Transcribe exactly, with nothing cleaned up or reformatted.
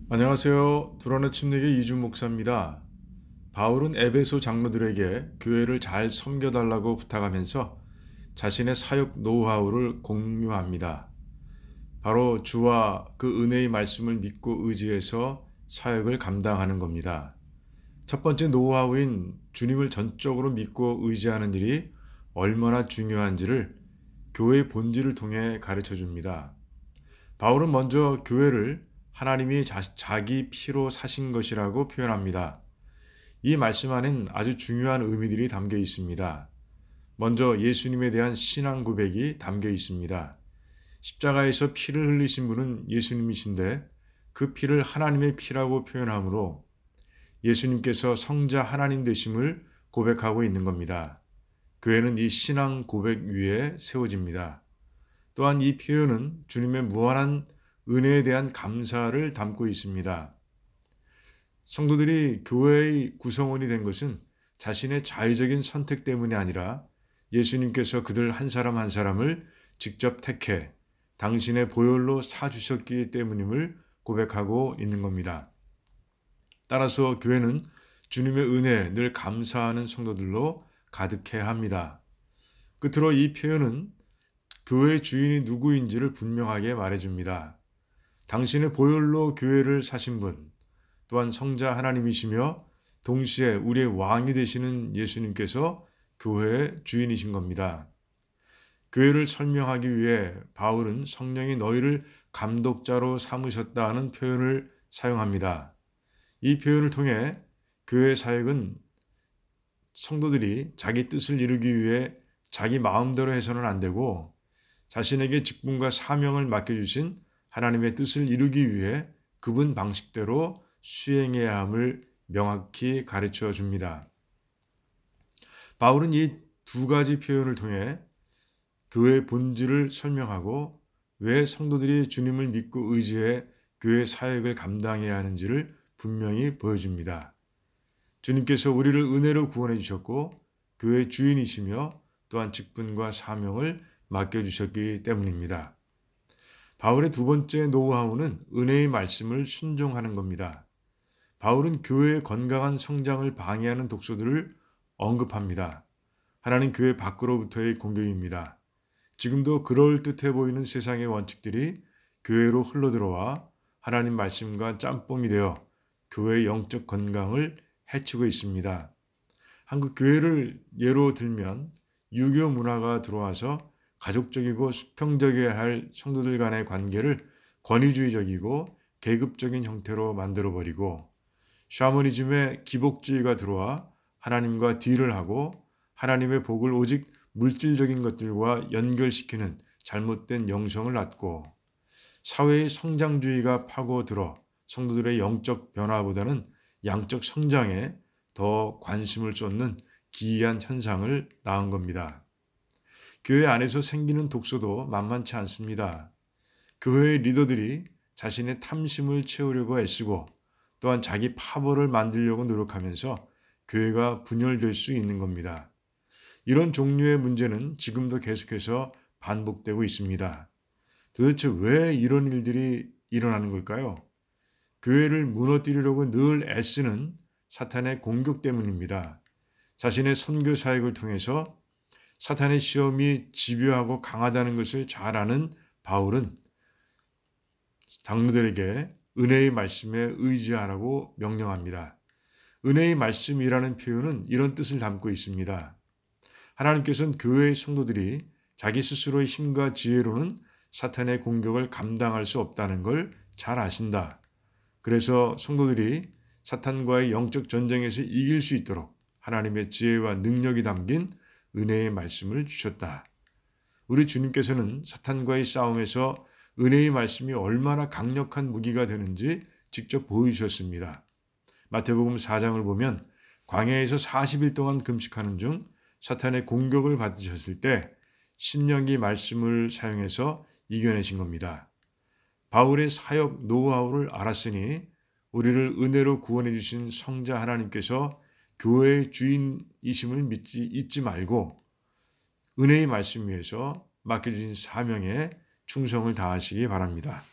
안녕하세요. 두라노 침례교 이준 목사입니다. 바울은 에베소 장로들에게 교회를 잘 섬겨달라고 부탁하면서 자신의 사역 노하우를 공유합니다. 바로 주와 그 은혜의 말씀을 믿고 의지해서 사역을 감당하는 겁니다. 첫 번째 노하우인 주님을 전적으로 믿고 의지하는 일이 얼마나 중요한지를 교회의 본질을 통해 가르쳐 줍니다. 바울은 먼저 교회를 하나님이 자, 자기 피로 사신 것이라고 표현합니다. 이 말씀 안엔 아주 중요한 의미들이 담겨 있습니다. 먼저 예수님에 대한 신앙 고백이 담겨 있습니다. 십자가에서 피를 흘리신 분은 예수님이신데 그 피를 하나님의 피라고 표현하므로 예수님께서 성자 하나님 되심을 고백하고 있는 겁니다. 교회는 이 신앙 고백 위에 세워집니다. 또한 이 표현은 주님의 무한한 은혜에 대한 감사를 담고 있습니다. 성도들이 교회의 구성원이 된 것은 자신의 자의적인 선택 때문이 아니라 예수님께서 그들 한 사람 한 사람을 직접 택해 당신의 보혈로 사주셨기 때문임을 고백하고 있는 겁니다. 따라서 교회는 주님의 은혜에 늘 감사하는 성도들로 가득해야 합니다. 끝으로 이 표현은 교회의 주인이 누구인지를 분명하게 말해줍니다. 당신의 보혈로 교회를 사신 분, 또한 성자 하나님이시며 동시에 우리의 왕이 되시는 예수님께서 교회의 주인이신 겁니다. 교회를 설명하기 위해 바울은 성령이 너희를 감독자로 삼으셨다는 표현을 사용합니다. 이 표현을 통해 교회 사역은 성도들이 자기 뜻을 이루기 위해 자기 마음대로 해서는 안 되고 자신에게 직분과 사명을 맡겨주신 하나님의 뜻을 이루기 위해 그분 방식대로 수행해야 함을 명확히 가르쳐 줍니다. 바울은 이 두 가지 표현을 통해 교회의 본질을 설명하고 왜 성도들이 주님을 믿고 의지해 교회 사역을 감당해야 하는지를 분명히 보여줍니다. 주님께서 우리를 은혜로 구원해 주셨고 교회의 주인이시며 또한 직분과 사명을 맡겨주셨기 때문입니다. 바울의 두 번째 노하우는 은혜의 말씀을 순종하는 겁니다. 바울은 교회의 건강한 성장을 방해하는 독소들을 언급합니다. 하나는 교회 밖으로부터의 공격입니다. 지금도 그럴듯해 보이는 세상의 원칙들이 교회로 흘러들어와 하나님 말씀과 짬뽕이 되어 교회의 영적 건강을 해치고 있습니다. 한국 교회를 예로 들면 유교 문화가 들어와서 가족적이고 수평적이어야 할 성도들 간의 관계를 권위주의적이고 계급적인 형태로 만들어버리고 샤머니즘의 기복주의가 들어와 하나님과 딜을 하고 하나님의 복을 오직 물질적인 것들과 연결시키는 잘못된 영성을 낳고 사회의 성장주의가 파고들어 성도들의 영적 변화보다는 양적 성장에 더 관심을 쏟는 기이한 현상을 낳은 겁니다. 교회 안에서 생기는 독소도 만만치 않습니다. 교회의 리더들이 자신의 탐심을 채우려고 애쓰고 또한 자기 파벌을 만들려고 노력하면서 교회가 분열될 수 있는 겁니다. 이런 종류의 문제는 지금도 계속해서 반복되고 있습니다. 도대체 왜 이런 일들이 일어나는 걸까요? 교회를 무너뜨리려고 늘 애쓰는 사탄의 공격 때문입니다. 자신의 선교 사역을 통해서 사탄의 시험이 집요하고 강하다는 것을 잘 아는 바울은 장로들에게 은혜의 말씀에 의지하라고 명령합니다. 은혜의 말씀이라는 표현은 이런 뜻을 담고 있습니다. 하나님께서는 교회의 성도들이 자기 스스로의 힘과 지혜로는 사탄의 공격을 감당할 수 없다는 걸 잘 아신다. 그래서 성도들이 사탄과의 영적 전쟁에서 이길 수 있도록 하나님의 지혜와 능력이 담긴 은혜의 말씀을 주셨다. 우리 주님께서는 사탄과의 싸움에서 은혜의 말씀이 얼마나 강력한 무기가 되는지 직접 보여주셨습니다. 마태복음 사 장을 보면 광야에서 사십 일 동안 금식하는 중 사탄의 공격을 받으셨을 때 신명기 말씀을 사용해서 이겨내신 겁니다. 바울의 사역 노하우를 알았으니 우리를 은혜로 구원해 주신 성자 하나님께서 교회의 주인이심을 믿지 잊지 말고 은혜의 말씀 위에서 맡겨주신 사명에 충성을 다하시기 바랍니다.